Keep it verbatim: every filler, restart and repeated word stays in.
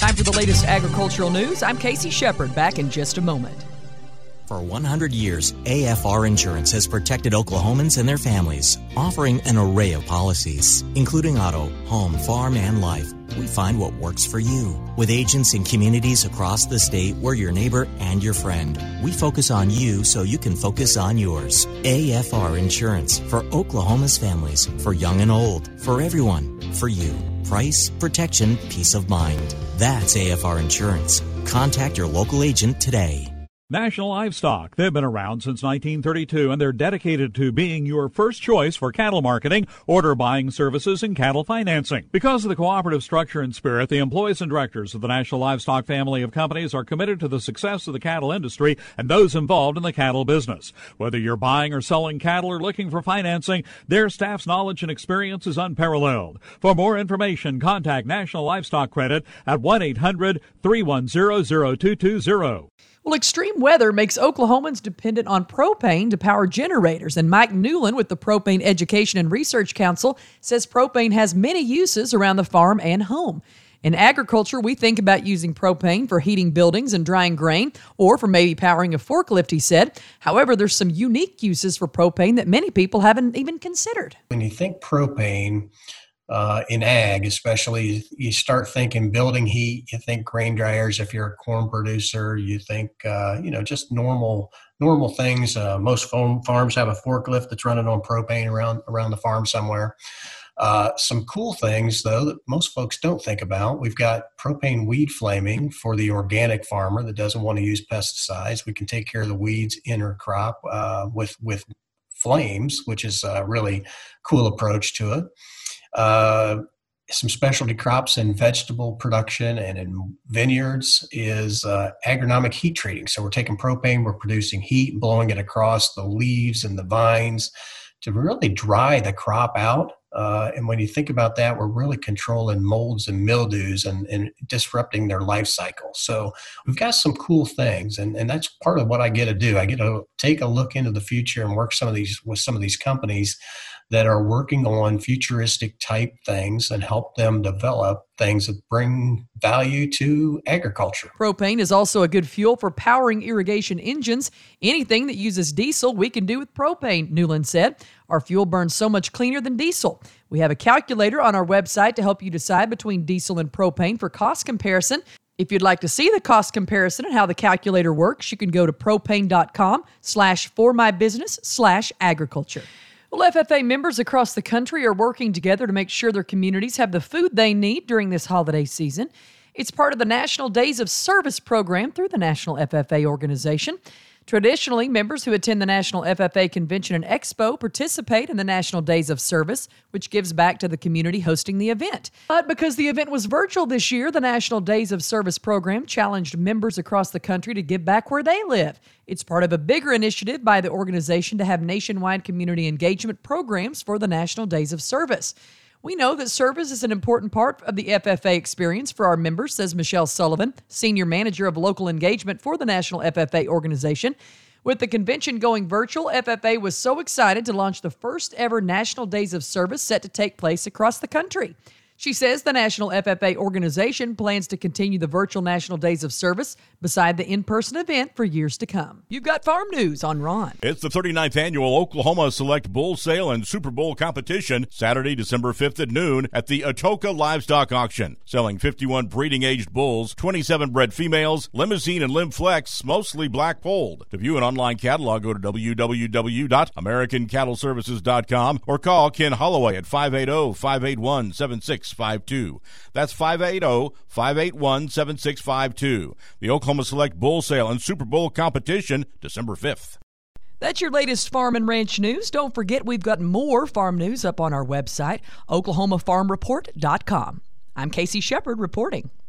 Time for the latest agricultural news. I'm Casey Shepard, back in just a moment. For one hundred years, A F R Insurance has protected Oklahomans and their families, offering an array of policies, including auto, home, farm, and life. We find what works for you. With agents in communities across the state, we're your neighbor and your friend. We focus on you so you can focus on yours. A F R Insurance, for Oklahoma's families, for young and old, for everyone, for you. Price, protection, peace of mind. That's A F R Insurance. Contact your local agent today. National Livestock. They've been around since nineteen thirty-two, and they're dedicated to being your first choice for cattle marketing, order buying services, and cattle financing. Because of the cooperative structure and spirit, the employees and directors of the National Livestock family of companies are committed to the success of the cattle industry and those involved in the cattle business. Whether you're buying or selling cattle or looking for financing, their staff's knowledge and experience is unparalleled. For more information, contact National Livestock Credit at one eight hundred, three one zero, zero two two zero. Well, extreme weather makes Oklahomans dependent on propane to power generators, and Mike Newland with the Propane Education and Research Council says propane has many uses around the farm and home. In agriculture, we think about using propane for heating buildings and drying grain, or for maybe powering a forklift, he said. However, there's some unique uses for propane that many people haven't even considered. When you think propane, Uh, in ag, especially, you start thinking building heat, you think grain dryers if you're a corn producer, you think, uh, you know, just normal normal things. Uh, most farm, farms have a forklift that's running on propane around, around the farm somewhere. Uh, some cool things, though, that most folks don't think about. We've got propane weed flaming for the organic farmer that doesn't want to use pesticides. We can take care of the weeds in her crop uh, with, with flames, which is a really cool approach to it. Uh, some specialty crops in vegetable production and in vineyards is uh, agronomic heat treating. So we're taking propane, we're producing heat, blowing it across the leaves and the vines to really dry the crop out. Uh, and when you think about that, we're really controlling molds and mildews and, and disrupting their life cycle. So we've got some cool things, and, and that's part of what I get to do. I get to take a look into the future and work some of these with some of these companies that are working on futuristic type things and help them develop things that bring value to agriculture. Propane is also a good fuel for powering irrigation engines. Anything that uses diesel, we can do with propane, Newland said. Our fuel burns so much cleaner than diesel. We have a calculator on our website to help you decide between diesel and propane for cost comparison. If you'd like to see the cost comparison and how the calculator works, you can go to propane.com slash for my business slash agriculture. Well, F F A members across the country are working together to make sure their communities have the food they need during this holiday season. It's part of the National Days of Service program through the National F F A organization. Traditionally, members who attend the National F F A Convention and Expo participate in the National Days of Service, which gives back to the community hosting the event. But because the event was virtual this year, the National Days of Service program challenged members across the country to give back where they live. It's part of a bigger initiative by the organization to have nationwide community engagement programs for the National Days of Service. We know that service is an important part of the F F A experience for our members, says Michelle Sullivan, Senior Manager of Local Engagement for the National F F A organization. With the convention going virtual, F F A was so excited to launch the first ever National Days of Service set to take place across the country. She says the National F F A organization plans to continue the virtual National Days of Service beside the in-person event for years to come. You've got farm news on Ron. It's the thirty-ninth Annual Oklahoma Select Bull Sale and Super Bowl Competition, Saturday, December fifth at noon at the Atoka Livestock Auction. Selling fifty-one breeding-aged bulls, twenty-seven bred females, limousine and limb flex, mostly black polled. To view an online catalog, go to w w w dot american cattle services dot com or call Ken Holloway at five eight zero, five eight one, seven six five two. That's five eight zero, five eight one, seven six five two. The Oklahoma Select Bull Sale and Super Bowl Competition, December fifth. That's your latest farm and ranch news. Don't forget we've got more farm news up on our website, oklahoma farm report dot com. I'm Casey Shepard reporting.